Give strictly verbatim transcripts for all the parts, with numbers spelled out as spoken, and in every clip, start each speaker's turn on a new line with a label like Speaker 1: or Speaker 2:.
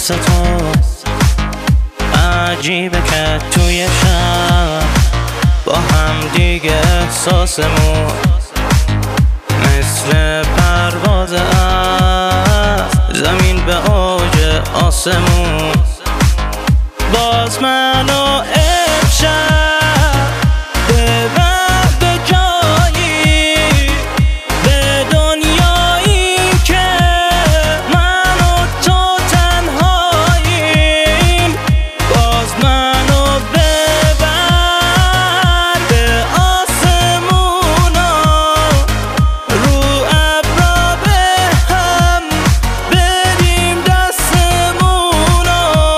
Speaker 1: دست تو عجیبه که توی شب با هم دیگه احساسمون مثل پرواز از زمین به اوج آسمون. باز منو امشب ببر به جایی به دنیایی که من و تو تنهاییم. باز منو ببر به آسمونا رو ابرا به هم بدیم دستمونا.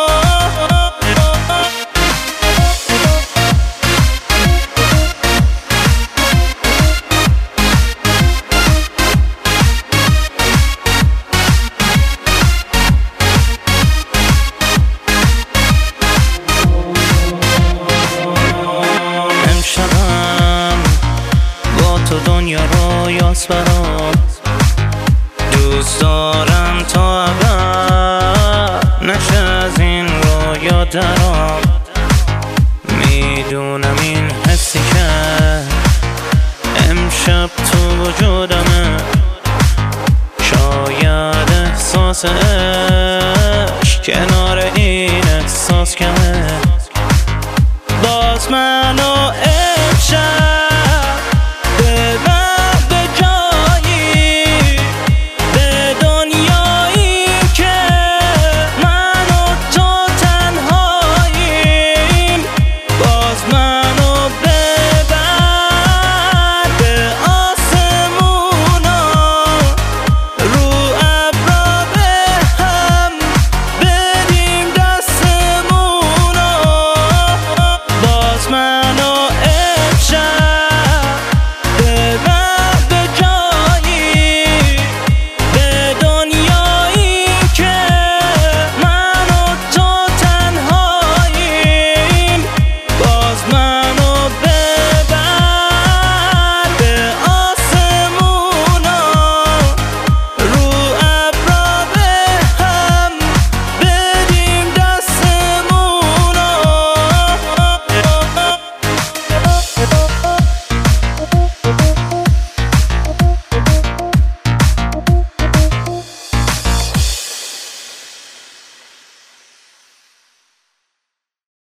Speaker 1: امشبم با تو دنیا رو یاس برام دوست دارم تا ابد نشه از این رویا درام. میدونم این حسی که امشب تو وجودمه شاید احساس عشق کنار